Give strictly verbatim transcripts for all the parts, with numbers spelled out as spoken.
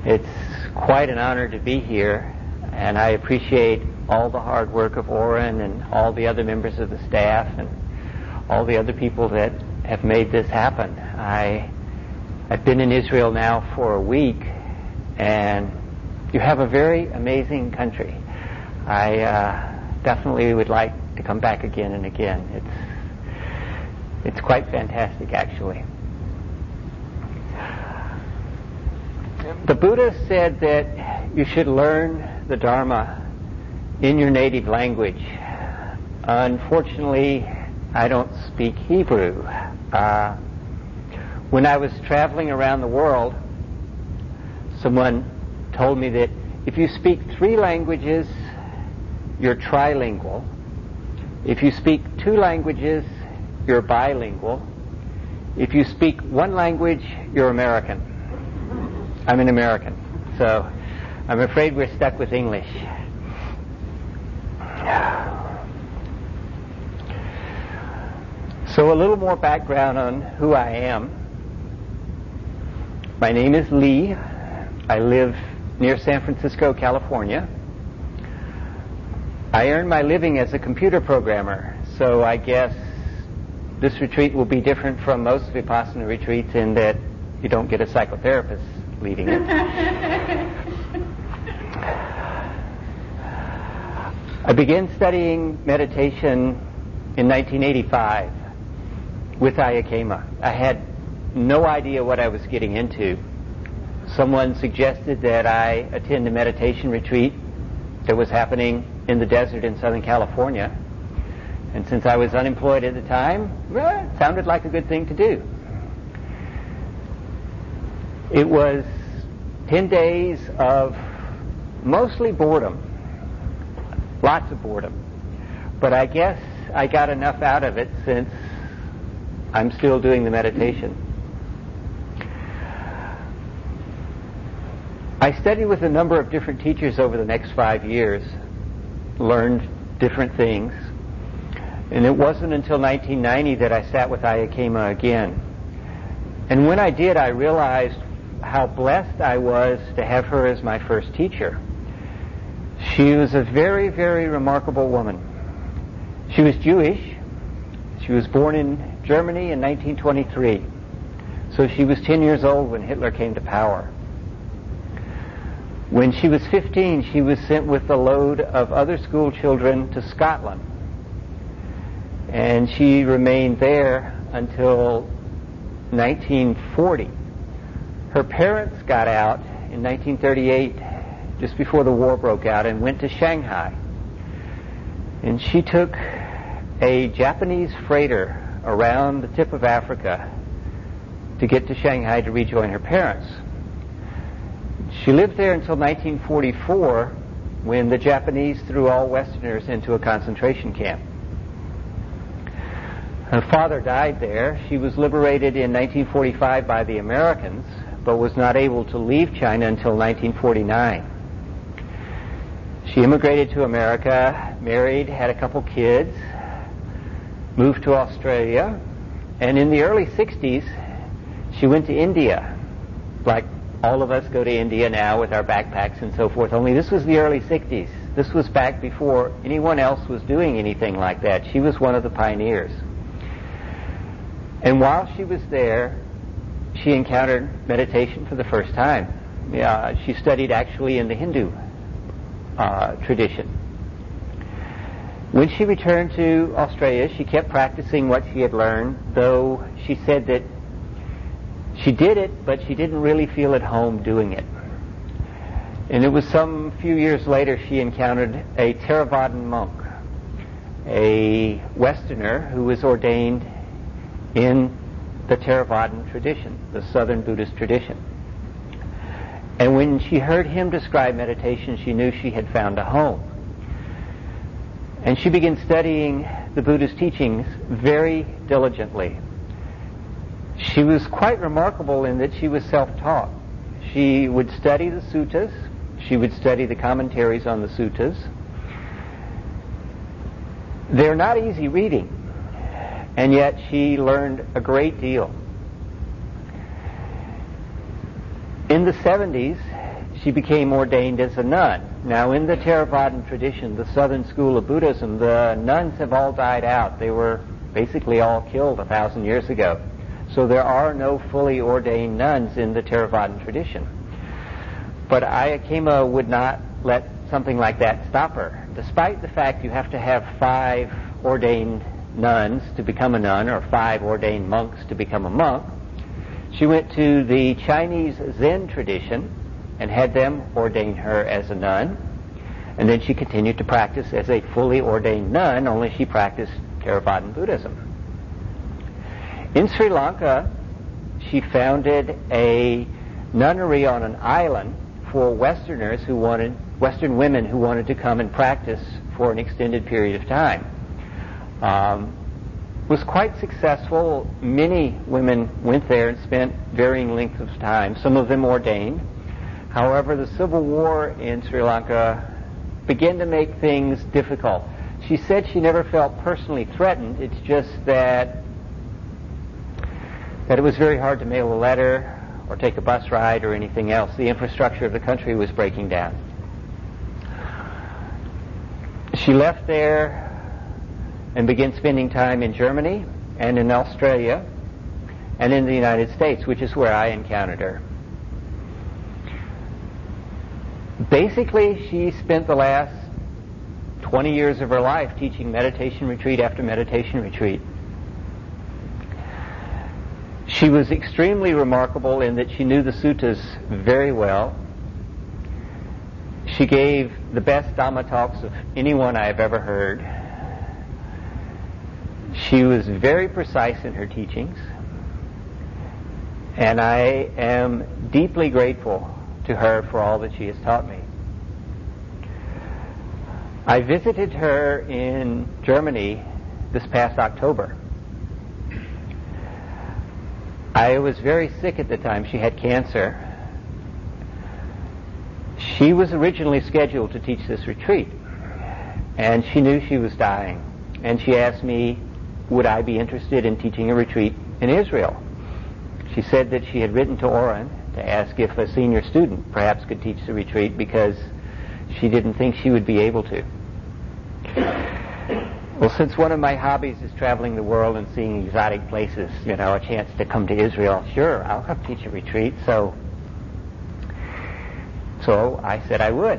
It's quite an honor to be here, and I appreciate all the hard work of Oren and all the other members of the staff and all the other people that have made this happen. I, I've been in Israel now for a week, and you have a very amazing country. I uh, definitely would like to come back again and again. It's, it's quite fantastic, actually. The Buddha said that you should learn the Dharma in your native language. Unfortunately, I don't speak Hebrew. Uh, when I was traveling around the world, someone told me that if you speak three languages, you're trilingual. If you speak two languages, you're bilingual. If you speak one language, you're American. I'm an American, so I'm afraid we're stuck with English. So a little more background on who I am. My name is Lee. I live near San Francisco, California. I earn my living as a computer programmer, so I guess this retreat will be different from most Vipassana retreats in that you don't get a psychotherapist leading it. I began studying meditation in nineteen eighty-five with Ayya Khema. I had no idea what I was getting into. Someone suggested that I attend a meditation retreat that was happening in the desert in Southern California. And since I was unemployed at the time, well, it sounded like a good thing to do. It was ten days of mostly boredom, lots of boredom. But I guess I got enough out of it since I'm still doing the meditation. I studied with a number of different teachers over the next five years, learned different things, and it wasn't until nineteen ninety that I sat with Ayya Khema again. And when I did, I realized how blessed I was to have her as my first teacher. She was a very, very remarkable woman. She was Jewish. She was born in Germany in nineteen twenty-three. So she was ten years old when Hitler came to power. When she was fifteen, she was sent with a load of other school children to Scotland. And she remained there until nineteen forty. Her parents got out in nineteen thirty-eight, just before the war broke out, and went to Shanghai. And she took a Japanese freighter around the tip of Africa to get to Shanghai to rejoin her parents. She lived there until nineteen forty-four, when the Japanese threw all Westerners into a concentration camp. Her father died there. She was liberated in nineteen forty-five by the Americans, but was not able to leave China until nineteen forty-nine. She immigrated to America, married, had a couple kids, moved to Australia, and in the early sixties, she went to India, like all of us go to India now with our backpacks and so forth, only this was the early sixties. This was back before anyone else was doing anything like that. She was one of the pioneers. And while she was there, she encountered meditation for the first time. Yeah, she studied actually in the Hindu uh, tradition. When she returned to Australia, she kept practicing what she had learned, though she said that she did it, but she didn't really feel at home doing it. And it was some few years later she encountered a Theravadan monk, a Westerner who was ordained in the Theravadan tradition, the Southern Buddhist tradition. And when she heard him describe meditation, she knew she had found a home. And she began studying the Buddha's teachings very diligently. She was quite remarkable in that she was self-taught. She would study the suttas. She would study the commentaries on the suttas. They're not easy reading, and yet she learned a great deal. In the seventies, she became ordained as a nun. Now, in the Theravadan tradition, the southern school of Buddhism, the nuns have all died out. They were basically all killed a thousand years ago. So there are no fully ordained nuns in the Theravadan tradition. But Ayya would not let something like that stop her. Despite the fact you have to have five ordained nuns to become a nun, or five ordained monks to become a monk, she went to the Chinese Zen tradition and had them ordain her as a nun. And then she continued to practice as a fully ordained nun, only she practiced Theravadan Buddhism. In Sri Lanka, she founded a nunnery on an island for Westerners who wanted, Western women who wanted to come and practice for an extended period of time. Um, was quite successful. Many women went there and spent varying lengths of time, some of them ordained. However, the civil war in Sri Lanka began to make things difficult. She said she never felt personally threatened. It's just that that it was very hard to mail a letter or take a bus ride or anything else. The infrastructure of the country was breaking down. She left there and began spending time in Germany and in Australia and in the United States, which is where I encountered her. Basically, she spent the last twenty years of her life teaching meditation retreat after meditation retreat. She was extremely remarkable in that she knew the suttas very well. She gave the best Dhamma talks of anyone I have ever heard. She was very precise in her teachings, and I am deeply grateful to her for all that she has taught me. I visited her in Germany this past October. I was very sick at the time. She had cancer. She was originally scheduled to teach this retreat, and she knew she was dying. And she asked me, would I be interested in teaching a retreat in Israel? She said that she had written to Oren to ask if a senior student perhaps could teach the retreat because she didn't think she would be able to. Well, since one of my hobbies is traveling the world and seeing exotic places, you know, a chance to come to Israel, sure, I'll come teach a retreat. So, so I said I would.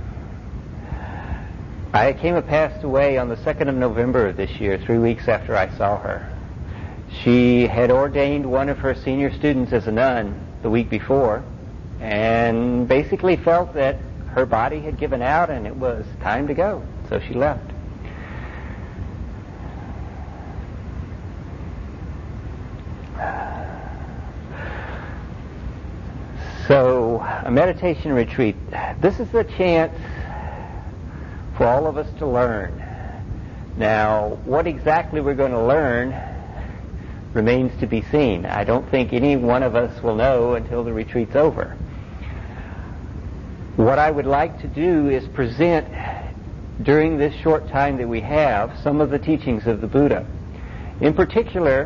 Ayya passed away on the second of November of this year, three weeks after I saw her. She had ordained one of her senior students as a nun the week before, and basically felt that her body had given out and it was time to go, so she left. So, a meditation retreat. This is a chance for all of us to learn. Now, what exactly we're going to learn remains to be seen. I don't think any one of us will know until the retreat's over. What I would like to do is present, during this short time that we have, some of the teachings of the Buddha. In particular,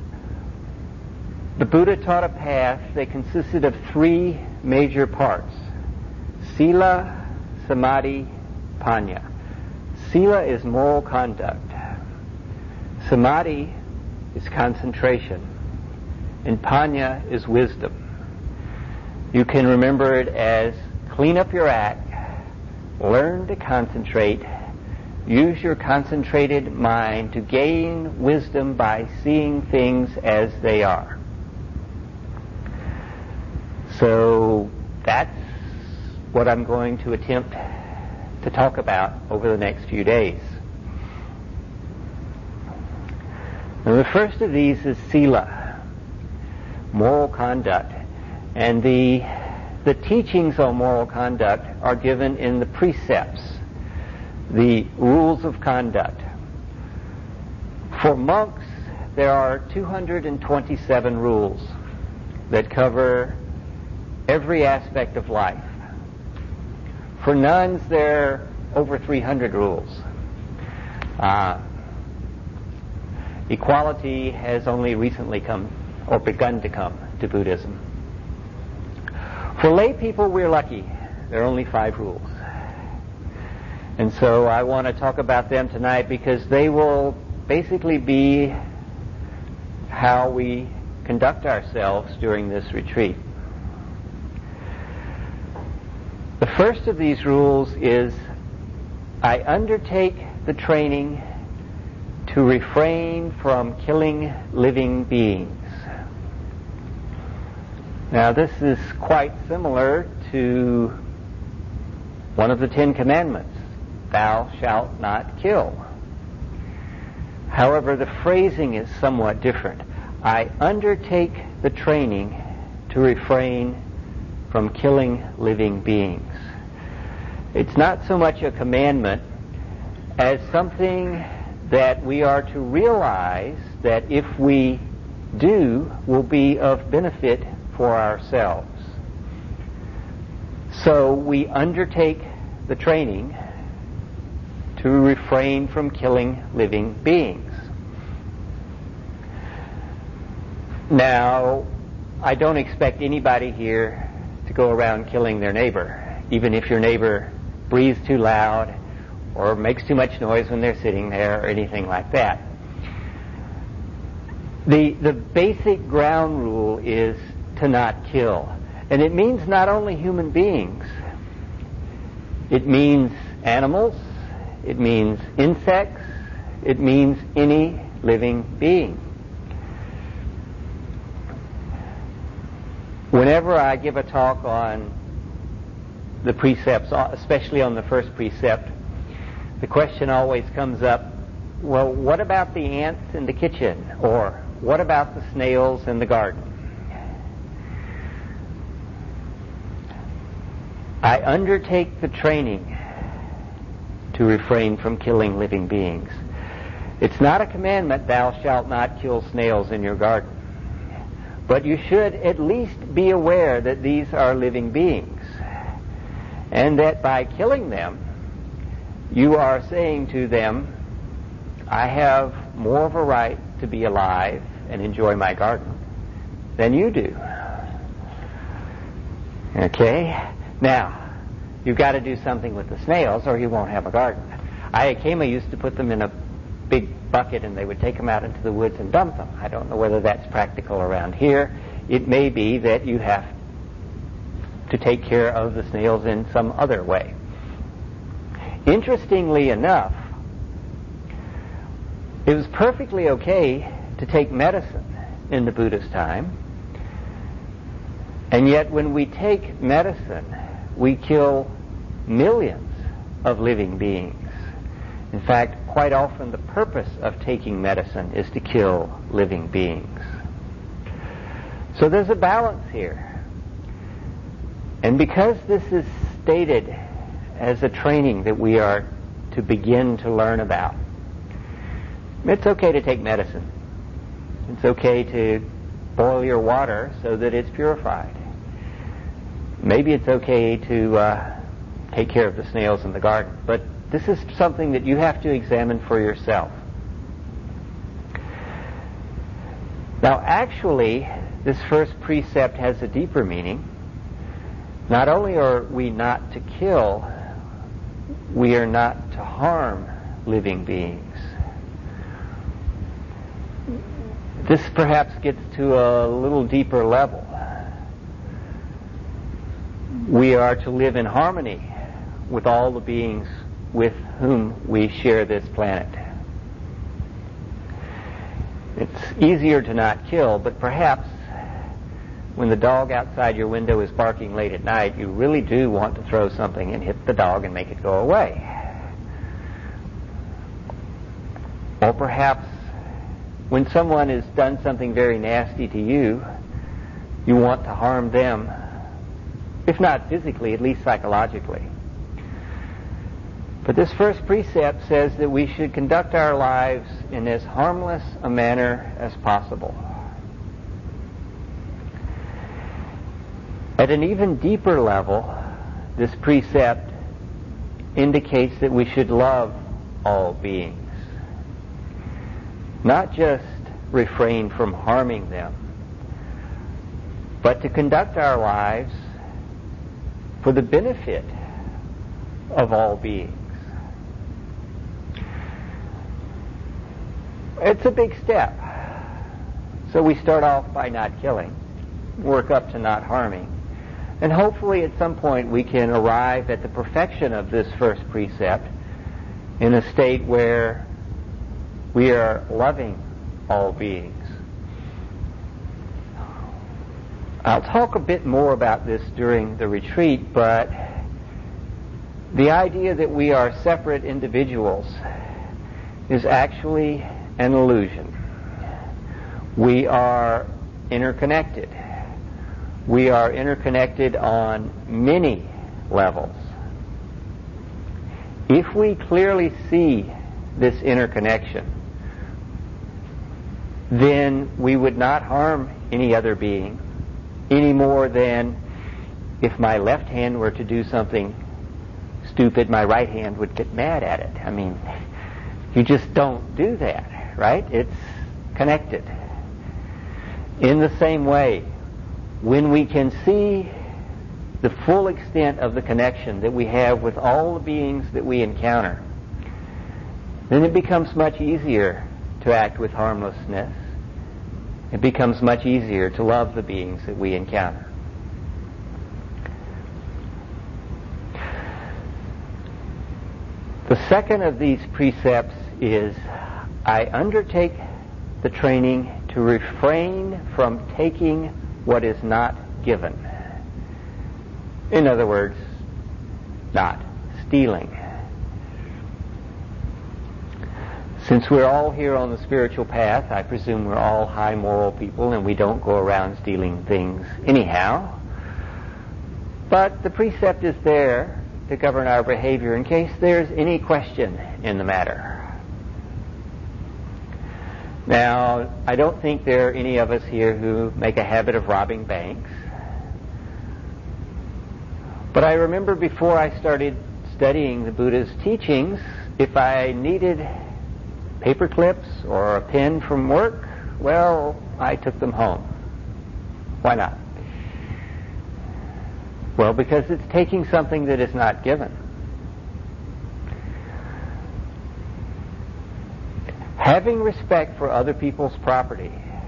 the Buddha taught a path that consisted of three major parts: Sila, Samadhi, Panya. Sila is moral conduct. Samadhi is concentration. And Panya is wisdom. You can remember it as clean up your act, learn to concentrate, use your concentrated mind to gain wisdom by seeing things as they are. So that's what I'm going to attempt to talk about over the next few days. Now, the first of these is Sila, moral conduct. And the, the teachings on moral conduct are given in the precepts, the rules of conduct. For monks, there are two hundred twenty-seven rules that cover every aspect of life. For nuns, there are over three hundred rules. Uh, equality has only recently come, or begun to come, to Buddhism. For lay people, we're lucky. There are only five rules. And so I want to talk about them tonight because they will basically be how we conduct ourselves during this retreat. The first of these rules is, I undertake the training to refrain from killing living beings. Now, this is quite similar to one of the Ten Commandments, thou shalt not kill. However, the phrasing is somewhat different. I undertake the training to refrain from killing living beings. It's not so much a commandment as something that we are to realize that if we do, will be of benefit for ourselves. So we undertake the training to refrain from killing living beings. Now, I don't expect anybody here to go around killing their neighbor, even if your neighbor breathes too loud or makes too much noise when they're sitting there or anything like that. The, the basic ground rule is to not kill. And it means not only human beings. It means animals. It means insects. It means any living being. Whenever I give a talk on the precepts, especially on the first precept, the question always comes up, well, what about the ants in the kitchen? Or what about the snails in the garden? I undertake the training to refrain from killing living beings. It's not a commandment, thou shalt not kill snails in your garden. But you should at least be aware that these are living beings. And that by killing them, you are saying to them, I have more of a right to be alive and enjoy my garden than you do. Okay? Now, you've got to do something with the snails or you won't have a garden. Ayakema used to put them in a big bucket and they would take them out into the woods and dump them. I don't know whether that's practical around here. It may be that you have to take care of the snails in some other way. Interestingly enough, it was perfectly okay to take medicine in the Buddha's time, and yet when we take medicine, we kill millions of living beings. In fact, quite often the purpose of taking medicine is to kill living beings. So there's a balance here. And because this is stated as a training that we are to begin to learn about, it's okay to take medicine. It's okay to boil your water so that it's purified. Maybe it's okay to uh, take care of the snails in the garden, but this is something that you have to examine for yourself. Now, actually, this first precept has a deeper meaning. Not only are we not to kill, we are not to harm living beings. This perhaps gets to a little deeper level. We are to live in harmony with all the beings with whom we share this planet. It's easier to not kill, but perhaps when the dog outside your window is barking late at night, you really do want to throw something and hit the dog and make it go away. Or perhaps when someone has done something very nasty to you, you want to harm them, if not physically, at least psychologically. But this first precept says that we should conduct our lives in as harmless a manner as possible. At an even deeper level, this precept indicates that we should love all beings. Not just refrain from harming them, but to conduct our lives for the benefit of all beings. It's a big step. So we start off by not killing, work up to not harming, and hopefully at some point we can arrive at the perfection of this first precept in a state where we are loving all beings. I'll talk a bit more about this during the retreat, but the idea that we are separate individuals is actually an illusion. We are interconnected. We are interconnected on many levels. If we clearly see this interconnection, then we would not harm any other being any more than if my left hand were to do something stupid, my right hand would get mad at it. I mean, you just don't do that, right? It's connected. In the same way, when we can see the full extent of the connection that we have with all the beings that we encounter, then it becomes much easier to act with harmlessness. It becomes much easier to love the beings that we encounter. The second of these precepts is, I undertake the training to refrain from taking what is not given. In other words, not stealing. Since we're all here on the spiritual path, I presume we're all high moral people and we don't go around stealing things anyhow. But the precept is there to govern our behavior in case there's any question in the matter. Now, I don't think there are any of us here who make a habit of robbing banks. But I remember before I started studying the Buddha's teachings, if I needed paper clips or a pen from work, well, I took them home. Why not? Well, because it's taking something that is not given. Having respect for other people's property,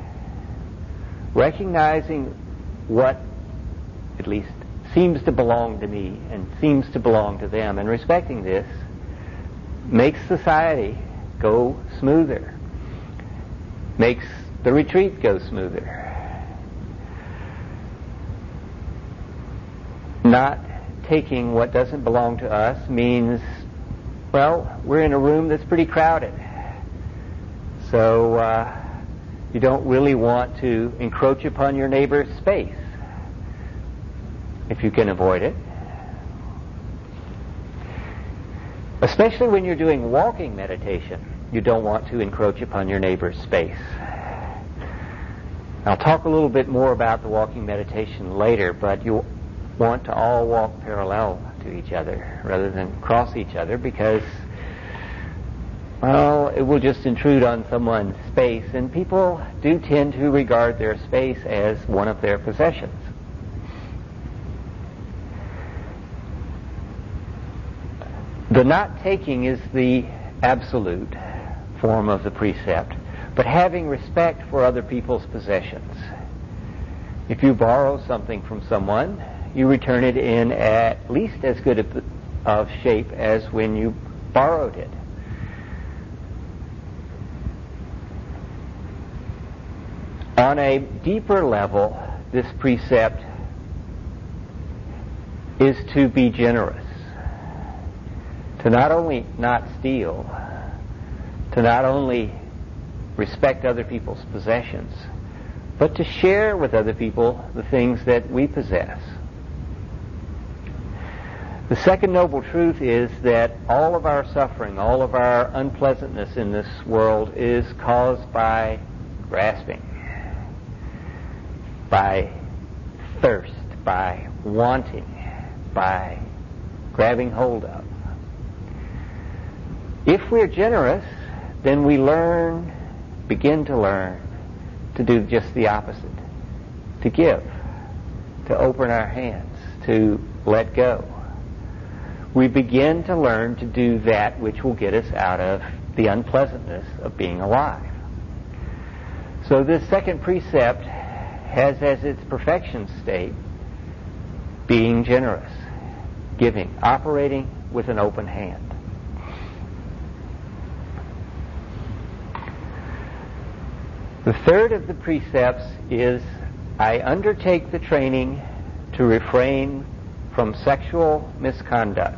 recognizing what at least seems to belong to me and seems to belong to them, and respecting this makes society go smoother, makes the retreat go smoother. Not taking what doesn't belong to us means, well, we're in a room that's pretty crowded. So uh, you don't really want to encroach upon your neighbor's space if you can avoid it. Especially when you're doing walking meditation, you don't want to encroach upon your neighbor's space. I'll talk a little bit more about the walking meditation later, but you want to all walk parallel to each other rather than cross each other, because, well, it will just intrude on someone's space, and people do tend to regard their space as one of their possessions. The not taking is the absolute form of the precept, but having respect for other people's possessions. If you borrow something from someone, you return it in at least as good of, of shape as when you borrowed it. On a deeper level, this precept is to be generous. To not only not steal, to not only respect other people's possessions, but to share with other people the things that we possess. The second noble truth is that all of our suffering, all of our unpleasantness in this world is caused by grasping, by thirst, by wanting, by grabbing hold of. If we're generous, then we learn, begin to learn, to do just the opposite. To give, to open our hands, to let go. We begin to learn to do that which will get us out of the unpleasantness of being alive. So this second precept has as its perfection state being generous, giving, operating with an open hand. The third of the precepts is, I undertake the training to refrain from sexual misconduct.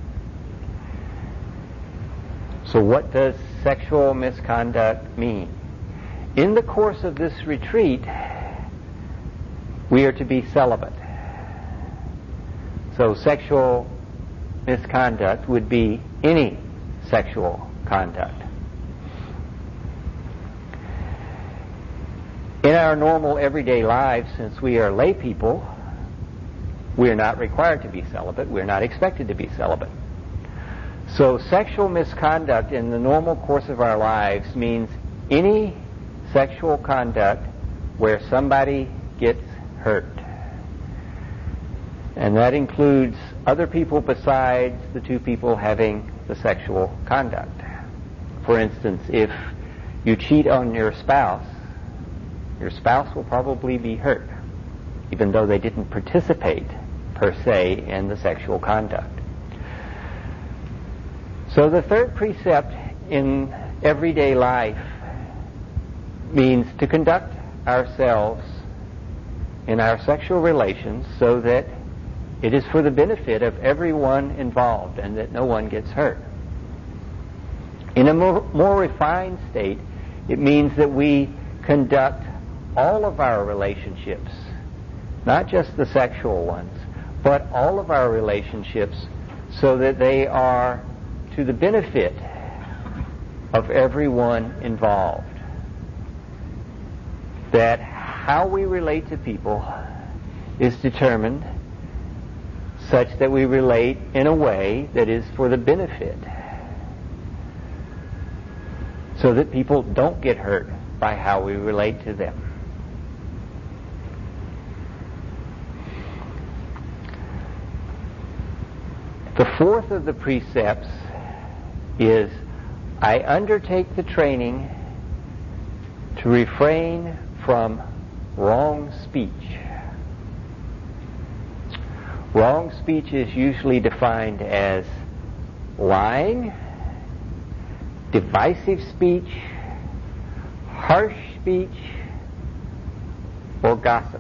So what does sexual misconduct mean? In the course of this retreat, we are to be celibate. So sexual misconduct would be any sexual conduct. In our normal everyday lives, since we are lay people, we are not required to be celibate. We are not expected to be celibate. So sexual misconduct in the normal course of our lives means any sexual conduct where somebody gets hurt. And that includes other people besides the two people having the sexual conduct. For instance, if you cheat on your spouse, your spouse will probably be hurt, even though they didn't participate per se in the sexual conduct. So the third precept in everyday life means to conduct ourselves in our sexual relations so that it is for the benefit of everyone involved and that no one gets hurt. In a more, more refined state, it means that we conduct all of our relationships, not just the sexual ones, but all of our relationships so that they are to the benefit of everyone involved. That how we relate to people is determined such that we relate in a way that is for the benefit, so that people don't get hurt by how we relate to them. The fourth of the precepts is, I undertake the training to refrain from wrong speech. Wrong speech is usually defined as lying, divisive speech, harsh speech, or gossip.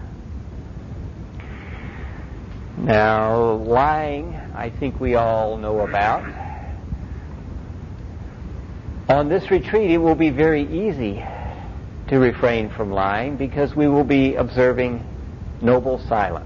Now, lying, I think we all know about. On this retreat, it will be very easy to refrain from lying because we will be observing noble silence.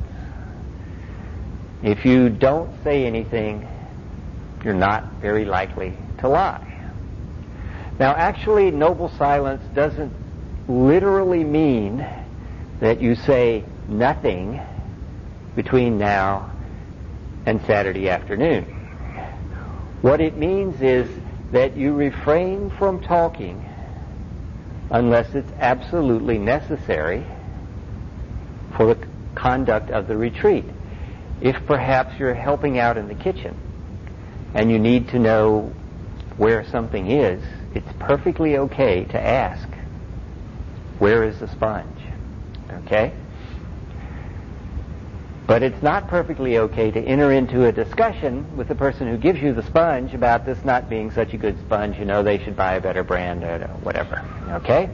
If you don't say anything, you're not very likely to lie. Now, actually, noble silence doesn't literally mean that you say nothing between now and Saturday afternoon. What it means is that you refrain from talking unless it's absolutely necessary for the conduct of the retreat. If perhaps you're helping out in the kitchen and you need to know where something is, it's perfectly okay to ask, where is the sponge? Okay? But it's not perfectly okay to enter into a discussion with the person who gives you the sponge about this not being such a good sponge, you know, they should buy a better brand or whatever. Okay?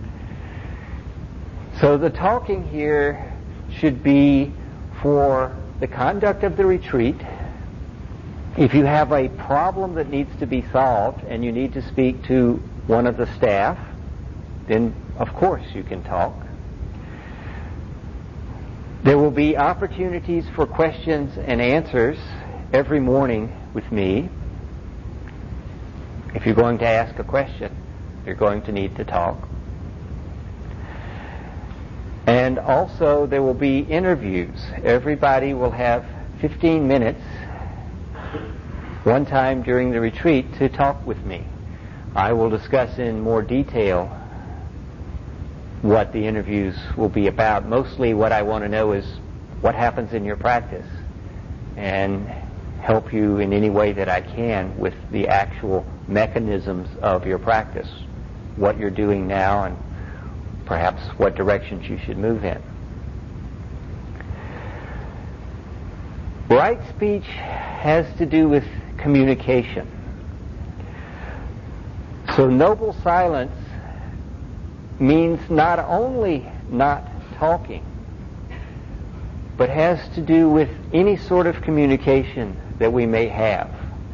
So the talking here should be for the conduct of the retreat. If you have a problem that needs to be solved and you need to speak to one of the staff, then of course you can talk. There will be opportunities for questions and answers every morning with me. If you're going to ask a question, you're going to need to talk. And also there will be interviews. Everybody will have fifteen minutes one time during the retreat to talk with me. I will discuss in more detail what the interviews will be about. Mostly what I want to know is, what happens in your practice and help you in any way that I can with the actual mechanisms of your practice, what you're doing now and perhaps what directions you should move in. Right speech has to do with communication. So noble silence means not only not talking, but has to do with any sort of communication that we may have.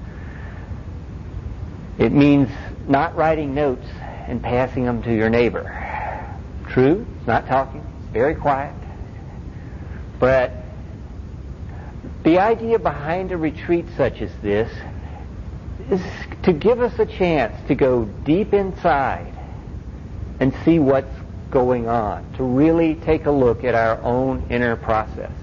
It means not writing notes and passing them to your neighbor. True, it's not talking, it's very quiet. But the idea behind a retreat such as this is to give us a chance to go deep inside and see what's going on, to really take a look at our own inner process.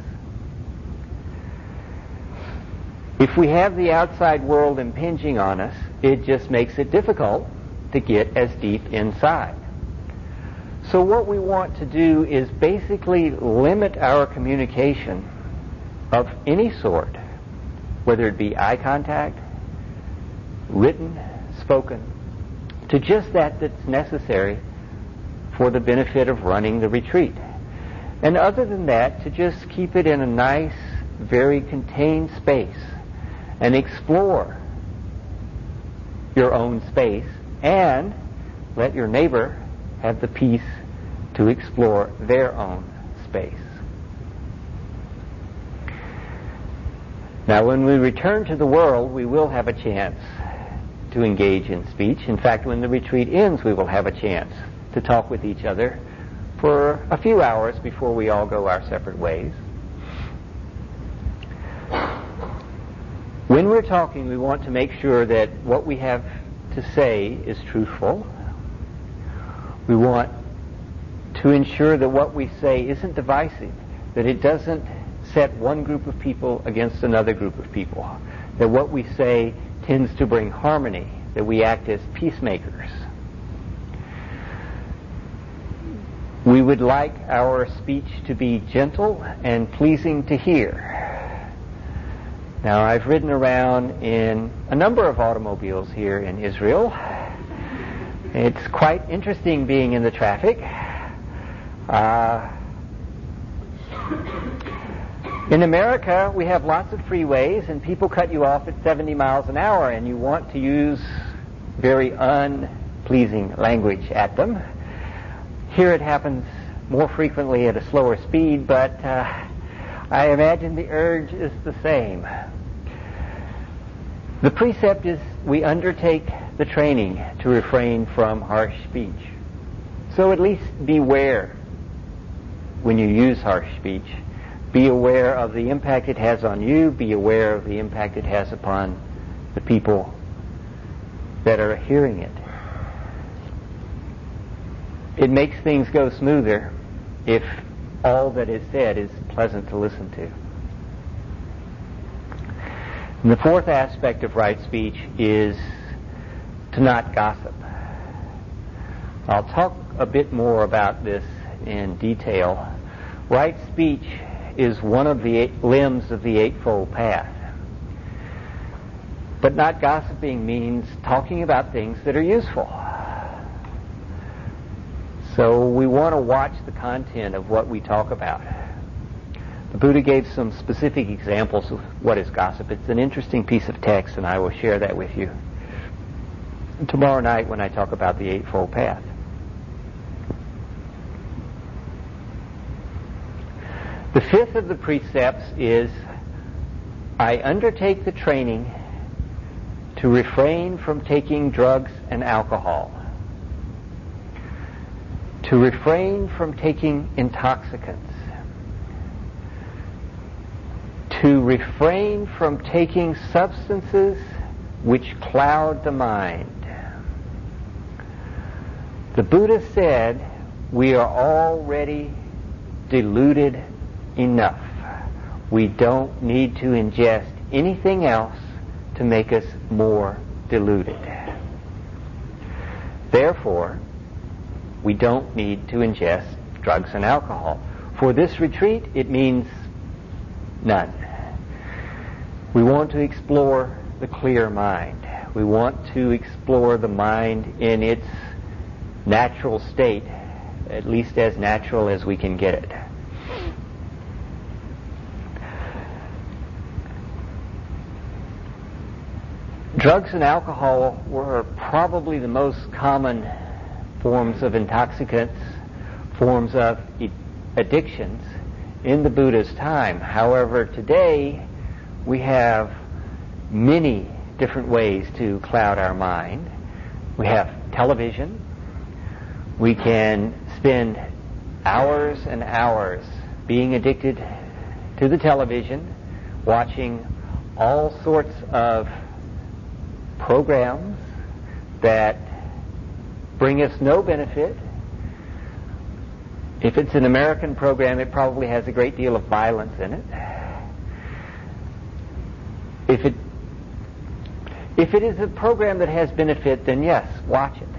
If we have the outside world impinging on us, it just makes it difficult to get as deep inside. So what we want to do is basically limit our communication of any sort, whether it be eye contact, written, spoken, to just that that's necessary for the benefit of running the retreat. And other than that, to just keep it in a nice, very contained space and explore your own space and let your neighbor have the peace to explore their own space. Now, when we return to the world, we will have a chance to engage in speech. In fact, when the retreat ends, we will have a chance to talk with each other for a few hours before we all go our separate ways. When we're talking, we want to make sure that what we have to say is truthful. We want to ensure that what we say isn't divisive, that it doesn't set one group of people against another group of people, that what we say tends to bring harmony, that we act as peacemakers. We would like our speech to be gentle and pleasing to hear. Now, I've ridden around in a number of automobiles here in Israel. It's quite interesting being in the traffic. Uh, in America, we have lots of freeways, and people cut you off at seventy miles an hour, and you want to use very unpleasing language at them. Here it happens more frequently at a slower speed, but uh, I imagine the urge is the same. The precept is we undertake the training to refrain from harsh speech. So at least beware when you use harsh speech. Be aware of the impact it has on you. Be aware of the impact it has upon the people that are hearing it. It makes things go smoother if all that is said is pleasant to listen to. And the fourth aspect of right speech is to not gossip. I'll talk a bit more about this in detail. Right speech is one of the eight limbs of the Eightfold Path. But not gossiping means talking about things that are useful. So we want to watch the content of what we talk about. The Buddha gave some specific examples of what is gossip. It's an interesting piece of text, and I will share that with you tomorrow night when I talk about the Eightfold Path. The fifth of the precepts is, I undertake the training to refrain from taking drugs and alcohol, to refrain from taking intoxicants, to refrain from taking substances which cloud the mind. The Buddha said we are already deluded enough. We don't need to ingest anything else to make us more deluded. Therefore, we don't need to ingest drugs and alcohol. For this retreat, it means None. We want to explore the clear mind. We want to explore the mind in its natural state, at least as natural as we can get it. Drugs and alcohol were probably the most common forms of intoxicants, forms of e- addictions in the Buddha's time. However, today we have many different ways to cloud our mind. We have television. We can spend hours and hours being addicted to the television, watching all sorts of programs that bring us no benefit. If it's an American program, it probably has a great deal of violence in it. If it if it is a program that has benefit, then yes, watch it.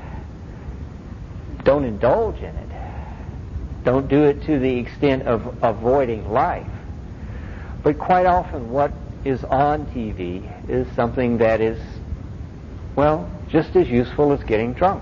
Don't indulge in it. Don't do it to the extent of avoiding life. But quite often what is on T V is something that is, well, just as useful as getting drunk.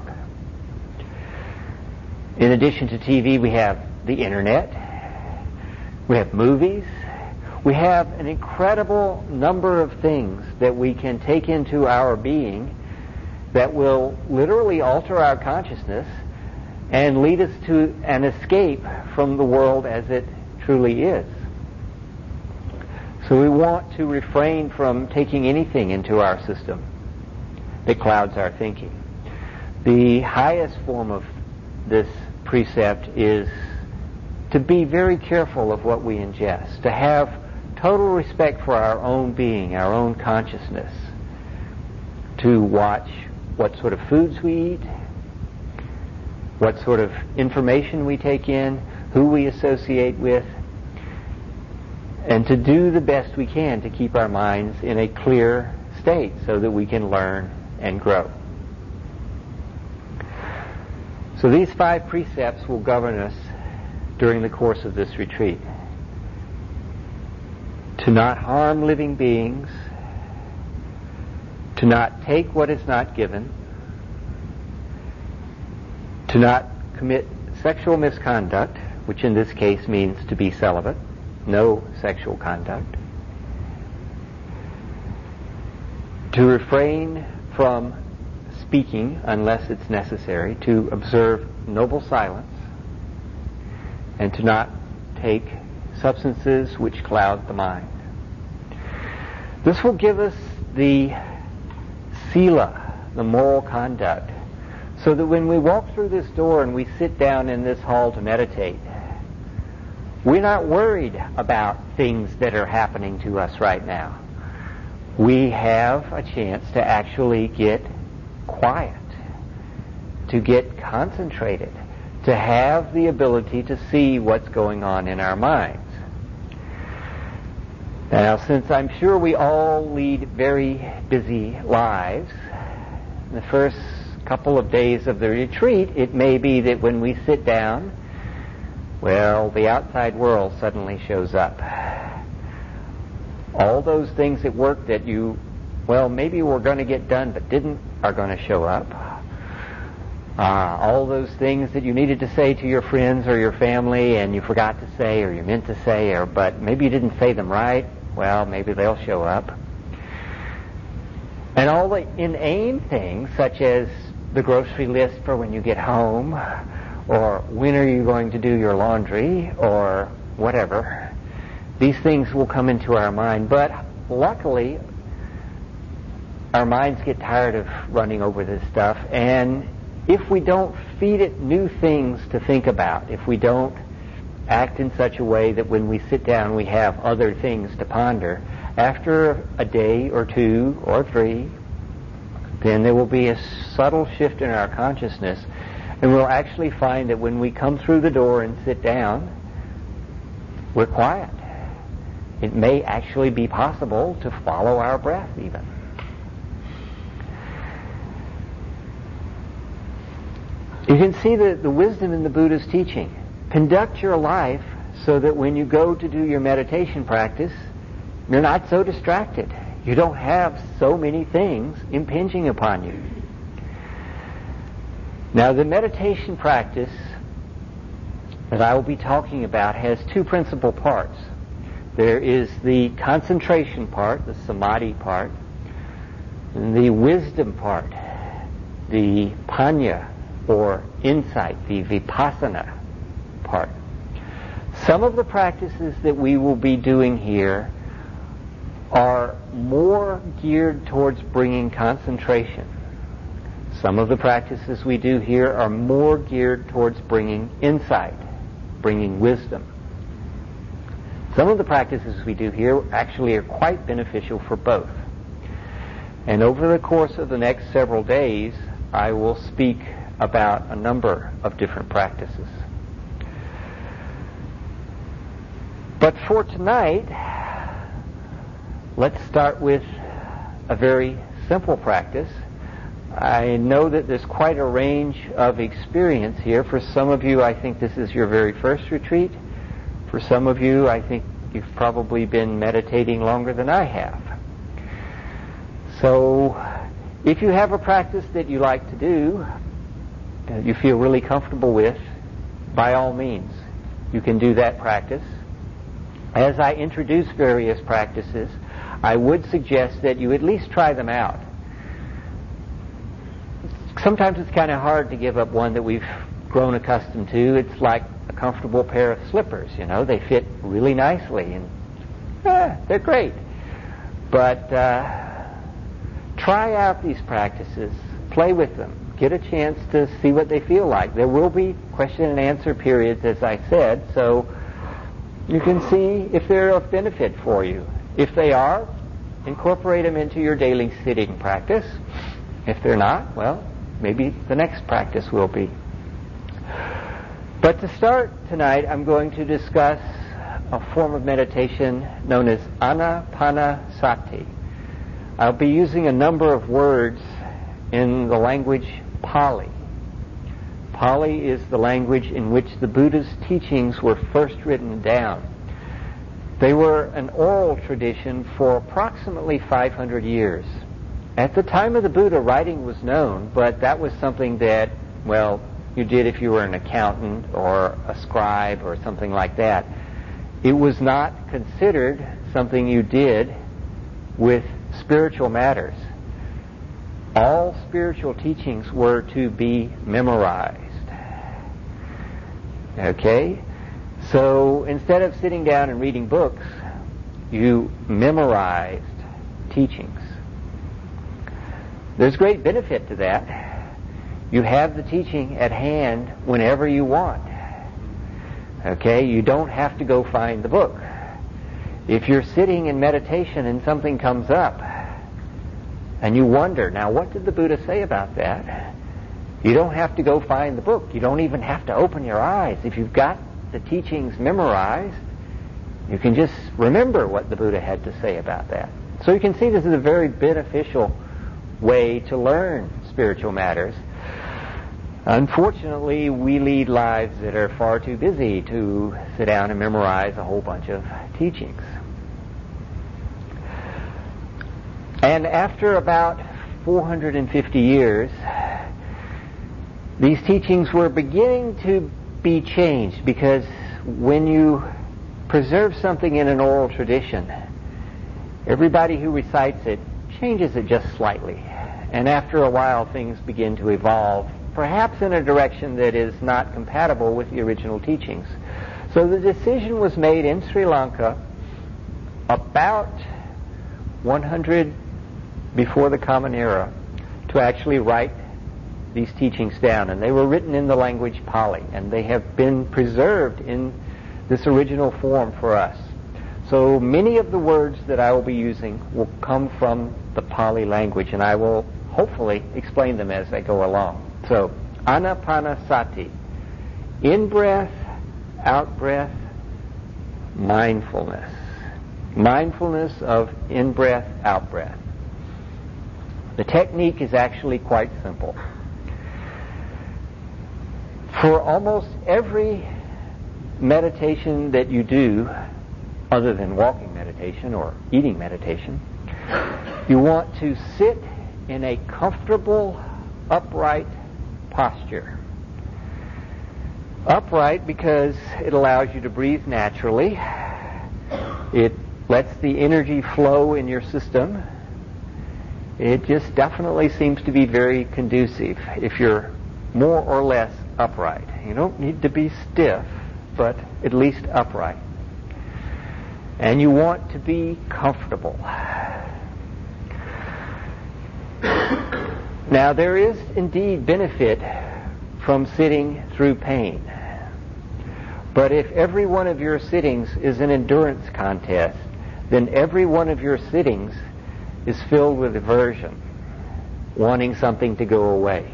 In addition to T V, we have the internet, we have movies, we have an incredible number of things that we can take into our being that will literally alter our consciousness and lead us to an escape from the world as it truly is. So we want to refrain from taking anything into our system that clouds our thinking. The highest form of this precept is to be very careful of what we ingest, to have total respect for our own being, our own consciousness, to watch what sort of foods we eat, what sort of information we take in, who we associate with, and to do the best we can to keep our minds in a clear state so that we can learn and grow. So these five precepts will govern us during the course of this retreat. To not harm living beings, to not take what is not given, to not commit sexual misconduct, which in this case means to be celibate, no sexual conduct, to refrain from speaking unless it's necessary, to observe noble silence, and to not take substances which cloud the mind. This will give us the sila, the moral conduct, so that when we walk through this door and we sit down in this hall to meditate, we're not worried about things that are happening to us right now. We have a chance to actually get quiet, to get concentrated, to have the ability to see what's going on in our minds. Now, since I'm sure we all lead very busy lives, the first couple of days of the retreat, it may be that when we sit down, well, the outside world suddenly shows up. All those things at work that you, well, maybe were going to get done but didn't, are going to show up. Uh, all those things that you needed to say to your friends or your family and you forgot to say or you meant to say, or but maybe you didn't say them right, well, maybe they'll show up. And all the inane things, such as the grocery list for when you get home, or when are you going to do your laundry, or whatever, these things will come into our mind. But luckily, our minds get tired of running over this stuff, and if we don't feed it new things to think about, if we don't act in such a way that when we sit down we have other things to ponder, after a day or two or three, then there will be a subtle shift in our consciousness, and we'll actually find that when we come through the door and sit down, we're quiet. It may actually be possible to follow our breath even. You can see the, the wisdom in the Buddha's teaching. Conduct your life so that when you go to do your meditation practice, you're not so distracted. You don't have so many things impinging upon you. Now, the meditation practice that I will be talking about has two principal parts. There is the concentration part, the samadhi part, and the wisdom part, the panya, or insight, the vipassana part. Some of the practices that we will be doing here are more geared towards bringing concentration. Some of the practices we do here are more geared towards bringing insight, bringing wisdom. Some of the practices we do here actually are quite beneficial for both. And over the course of the next several days, I will speak about a number of different practices. But for tonight, let's start with a very simple practice. I know that there's quite a range of experience here. For some of you, I think this is your very first retreat. For some of you, I think you've probably been meditating longer than I have. So, if you have a practice that you like to do, that you feel really comfortable with, by all means, you can do that practice. As I introduce various practices, I would suggest that you at least try them out. Sometimes it's kind of hard to give up one that we've grown accustomed to. It's like a comfortable pair of slippers, you know. They fit really nicely, and ah, they're great. But uh, try out these practices. Play with them. Get a chance to see what they feel like. There will be question and answer periods, as I said, so you can see if they're of benefit for you. If they are, incorporate them into your daily sitting practice. If they're not, well, maybe the next practice will be. But to start tonight, I'm going to discuss a form of meditation known as Anapanasati. I'll be using a number of words in the language Pali. Pali is the language in which the Buddha's teachings were first written down. They were an oral tradition for approximately five hundred years. At the time of the Buddha, writing was known, but that was something that, well, you did if you were an accountant or a scribe or something like that. It was not considered something you did with spiritual matters. All spiritual teachings were to be memorized. Okay? So instead of sitting down and reading books, you memorized teachings. There's great benefit to that. You have the teaching at hand whenever you want. Okay? You don't have to go find the book. If you're sitting in meditation and something comes up, and you wonder, now what did the Buddha say about that? You don't have to go find the book. You don't even have to open your eyes. If you've got the teachings memorized, you can just remember what the Buddha had to say about that. So you can see this is a very beneficial way to learn spiritual matters. Unfortunately, we lead lives that are far too busy to sit down and memorize a whole bunch of teachings. And after about four hundred fifty years, these teachings were beginning to be changed, because when you preserve something in an oral tradition, everybody who recites it changes it just slightly. And after a while, things begin to evolve, perhaps in a direction that is not compatible with the original teachings. So the decision was made in Sri Lanka about one hundred before the Common Era to actually write these teachings down. And they were written in the language Pali, and they have been preserved in this original form for us. So many of the words that I will be using will come from the Pali language, and I will hopefully explain them as I go along. So, Anapanasati, in-breath, out-breath, mindfulness. Mindfulness of in-breath, out-breath. The technique is actually quite simple. For almost every meditation that you do, other than walking meditation or eating meditation, you want to sit in a comfortable, upright posture. Upright because it allows you to breathe naturally. It lets the energy flow in your system. It just definitely seems to be very conducive if you're more or less upright. You don't need to be stiff, but at least upright. And you want to be comfortable. Now, there is indeed benefit from sitting through pain. But if every one of your sittings is an endurance contest, then every one of your sittings is filled with aversion, wanting something to go away.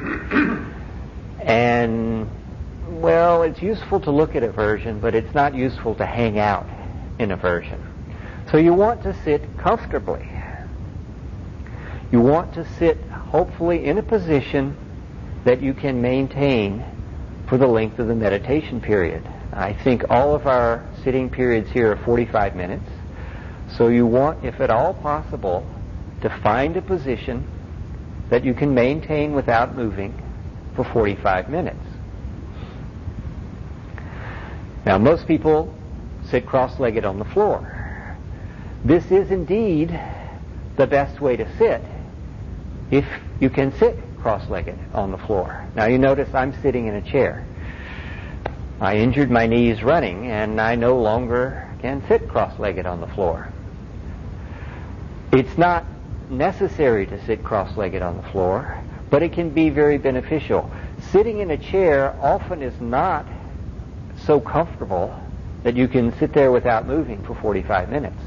And, well, it's useful to look at aversion, but it's not useful to hang out in aversion. So you want to sit comfortably. You want to sit, hopefully, in a position that you can maintain for the length of the meditation period. I think all of our sitting periods here are forty-five minutes. So you want, if at all possible, to find a position that you can maintain without moving for forty-five minutes. Now, most people sit cross-legged on the floor. This is indeed the best way to sit if you can sit cross-legged on the floor. Now, you notice I'm sitting in a chair. I injured my knees running, and I no longer can sit cross-legged on the floor. It's not necessary to sit cross-legged on the floor, but it can be very beneficial. Sitting in a chair often is not so comfortable that you can sit there without moving for forty-five minutes.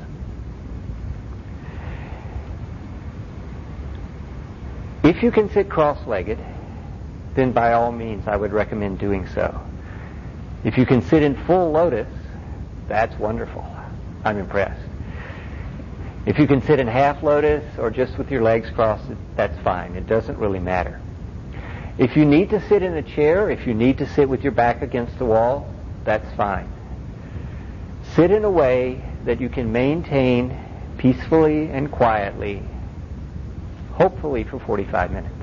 If you can sit cross-legged, then by all means I would recommend doing so. If you can sit in full lotus, that's wonderful. I'm impressed. If you can sit in half lotus or just with your legs crossed, that's fine. It doesn't really matter. If you need to sit in a chair, if you need to sit with your back against the wall, that's fine. Sit in a way that you can maintain peacefully and quietly, hopefully for forty-five minutes.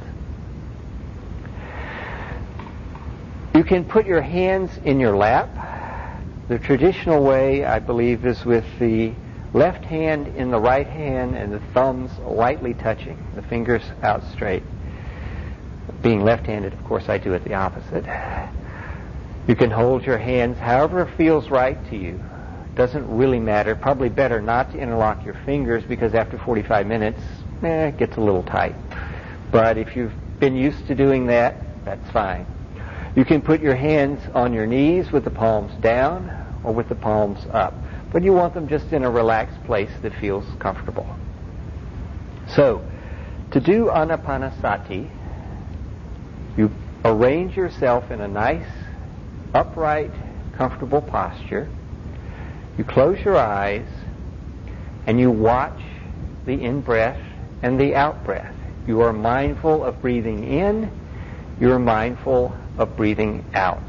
You can put your hands in your lap. The traditional way, I believe, is with the left hand in the right hand and the thumbs lightly touching, the fingers out straight. Being left-handed, of course, I do it the opposite. You can hold your hands however it feels right to you. Doesn't really matter. Probably better not to interlock your fingers because after forty-five minutes, eh, it gets a little tight. But if you've been used to doing that, that's fine. You can put your hands on your knees with the palms down or with the palms up. But you want them just in a relaxed place that feels comfortable. So, to do Anapanasati, you arrange yourself in a nice, upright, comfortable posture. You close your eyes and you watch the in-breath and the out-breath. You are mindful of breathing in. You are mindful of breathing out.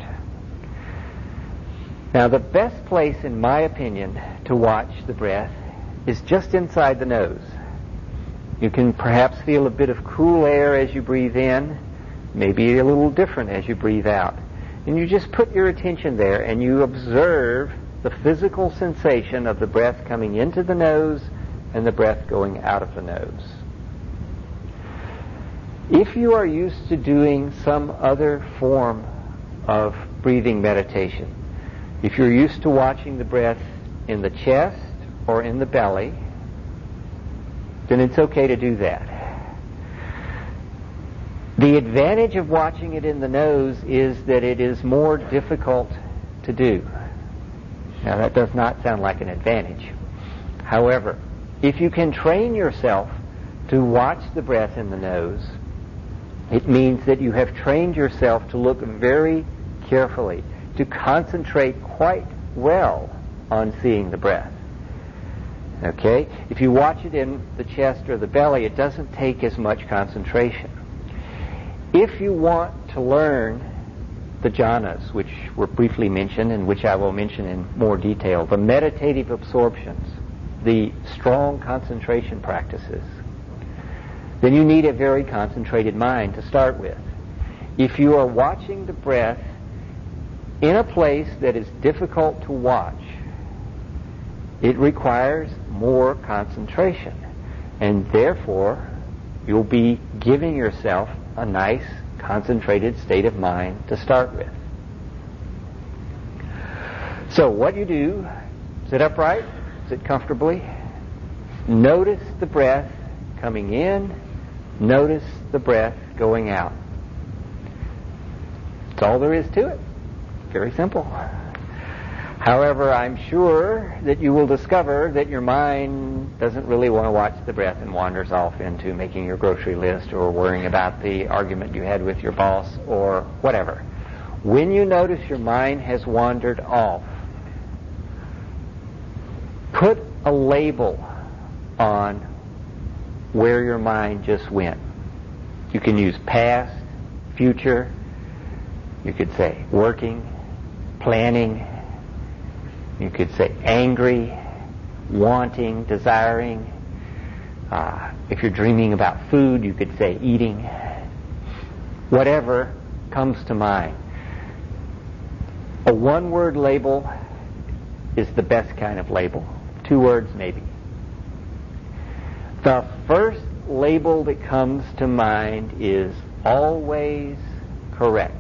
Now, the best place, in my opinion, to watch the breath is just inside the nose. You can perhaps feel a bit of cool air as you breathe in, maybe a little different as you breathe out. And you just put your attention there and you observe the physical sensation of the breath coming into the nose and the breath going out of the nose. If you are used to doing some other form of breathing meditation, if you're used to watching the breath in the chest or in the belly, then it's okay to do that. The advantage of watching it in the nose is that it is more difficult to do. Now, that does not sound like an advantage. However, if you can train yourself to watch the breath in the nose, it means that you have trained yourself to look very carefully, to concentrate quite well on seeing the breath. Okay? If you watch it in the chest or the belly, it doesn't take as much concentration. If you want to learn the jhanas, which were briefly mentioned and which I will mention in more detail, the meditative absorptions, the strong concentration practices, then you need a very concentrated mind to start with. If you are watching the breath in a place that is difficult to watch, it requires more concentration, and therefore you'll be giving yourself a nice concentrated state of mind to start with. So what you do, sit upright, sit comfortably, notice the breath coming in, notice the breath going out. That's all there is to it. Very simple. However, I'm sure that you will discover that your mind doesn't really want to watch the breath and wanders off into making your grocery list or worrying about the argument you had with your boss or whatever. When you notice your mind has wandered off, put a label on where your mind just went. You can use past, future, you could say working, planning, you could say angry, wanting, desiring. Uh, if you're dreaming about food, you could say eating. Whatever comes to mind. A one-word label is the best kind of label. Two words maybe. The first label that comes to mind is always correct.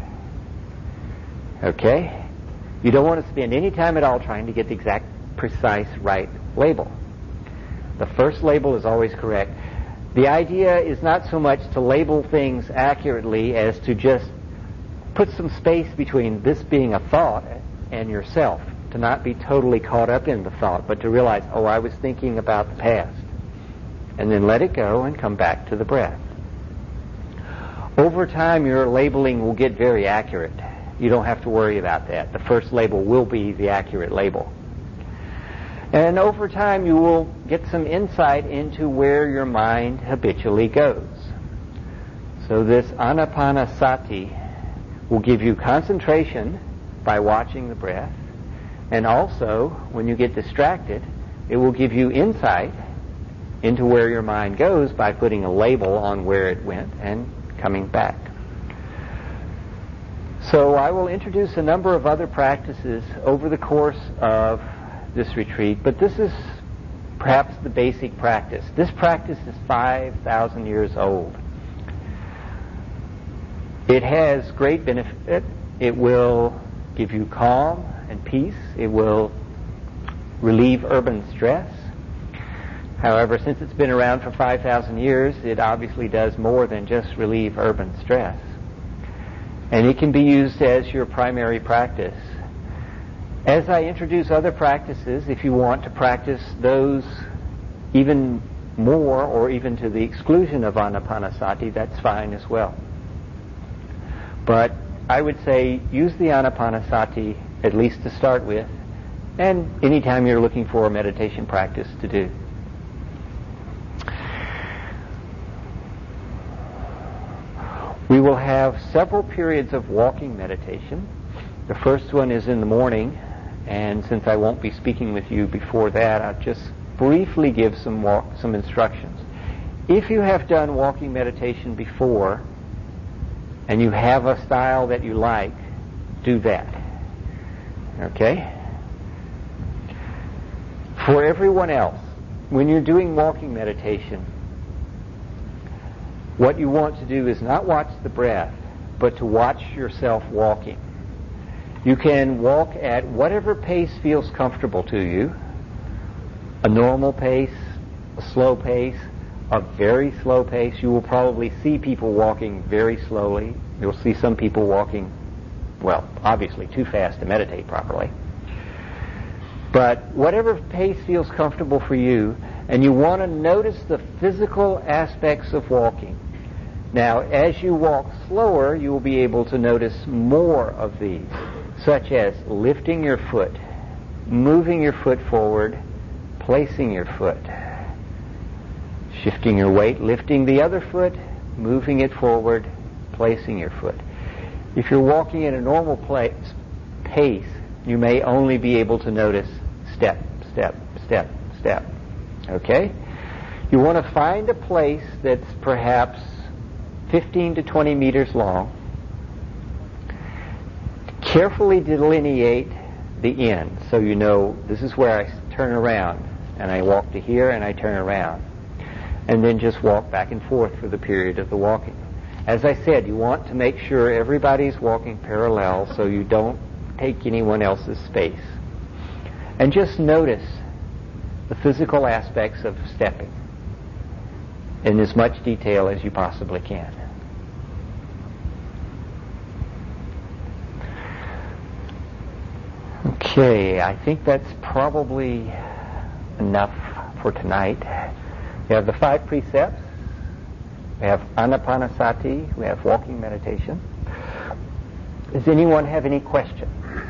Okay? You don't want to spend any time at all trying to get the exact, precise, right label. The first label is always correct. The idea is not so much to label things accurately as to just put some space between this being a thought and yourself, to not be totally caught up in the thought, but to realize, oh, I was thinking about the past. And then let it go and come back to the breath. Over time, your labeling will get very accurate. You don't have to worry about that. The first label will be the accurate label. And over time, you will get some insight into where your mind habitually goes. So this anapanasati will give you concentration by watching the breath. And also, when you get distracted, it will give you insight into where your mind goes by putting a label on where it went and coming back. So I will introduce a number of other practices over the course of this retreat, but this is perhaps the basic practice. This practice is five thousand years old. It has great benefit. It will give you calm and peace. It will relieve urban stress. However, since it's been around for five thousand years, it obviously does more than just relieve urban stress. And it can be used as your primary practice. As I introduce other practices, if you want to practice those even more or even to the exclusion of anapanasati, that's fine as well. But I would say use the anapanasati at least to start with, and anytime you're looking for a meditation practice to do. We will have several periods of walking meditation. The first one is in the morning, and since I won't be speaking with you before that, I'll just briefly give some walk, some instructions. If you have done walking meditation before, and you have a style that you like, do that. Okay? For everyone else, when you're doing walking meditation, what you want to do is not watch the breath, but to watch yourself walking. You can walk at whatever pace feels comfortable to you. A normal pace, a slow pace, a very slow pace. You will probably see people walking very slowly. You'll see some people walking, well, obviously too fast to meditate properly. But whatever pace feels comfortable for you, and you want to notice the physical aspects of walking. Now, as you walk slower, you will be able to notice more of these, such as lifting your foot, moving your foot forward, placing your foot, shifting your weight, lifting the other foot, moving it forward, placing your foot. If you're walking at a normal place, pace, you may only be able to notice step, step, step, step. Okay? You want to find a place that's perhaps fifteen to twenty meters long. Carefully delineate the end so you know this is where I turn around and I walk to here and I turn around. And then just walk back and forth for the period of the walking. As I said, you want to make sure everybody's walking parallel so you don't take anyone else's space. And just notice the physical aspects of stepping in as much detail as you possibly can. Okay, I think that's probably enough for tonight. We have the five precepts. We have Anapanasati. We have walking meditation. Does anyone have any questions?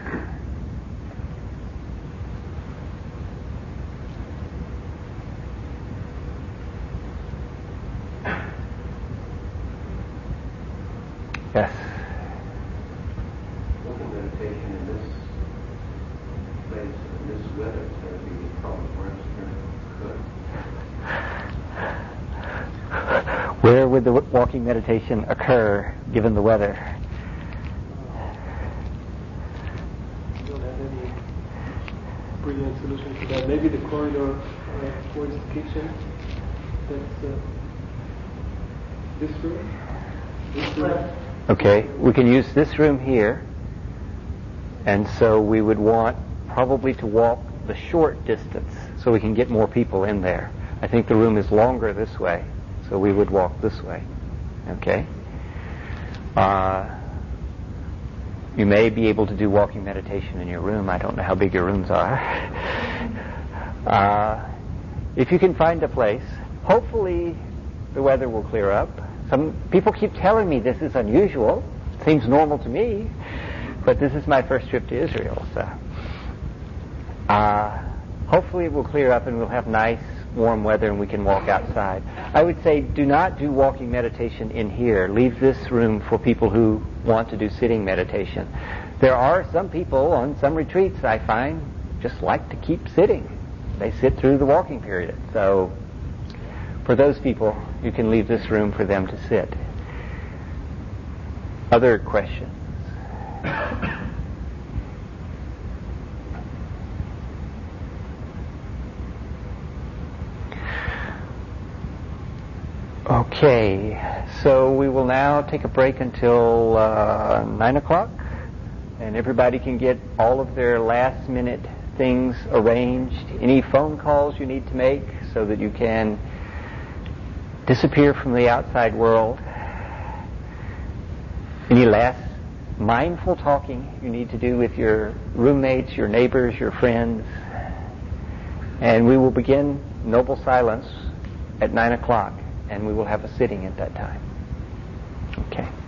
Yes. Walking meditation in this place, in this weather, is going to be probably worse than it could. Where would the walking meditation occur given the weather? I don't have any brilliant solution to that. Maybe the corridor uh, towards the kitchen. That's uh, this room. This room. Okay, we can use this room here, and so we would want probably to walk the short distance so we can get more people in there. I think the room is longer this way, so we would walk this way. Okay? Uh, you may be able to do walking meditation in your room. I don't know how big your rooms are. uh, if you can find a place, hopefully the weather will clear up. Some people keep telling me this is unusual. It seems normal to me, but this is my first trip to Israel, so uh, hopefully it will clear up and we'll have nice, warm weather and we can walk outside. I would say do not do walking meditation in here. Leave this room for people who want to do sitting meditation. There are some people on some retreats I find just like to keep sitting. They sit through the walking period. So for those people, you can leave this room for them to sit. Other questions? Okay, so we will now take a break until uh, nine o'clock, and everybody can get all of their last minute things arranged. Any phone calls you need to make so that you can disappear from the outside world. Any last mindful talking you need to do with your roommates, your neighbors, your friends. And we will begin Noble Silence at nine o'clock, and we will have a sitting at that time. Okay.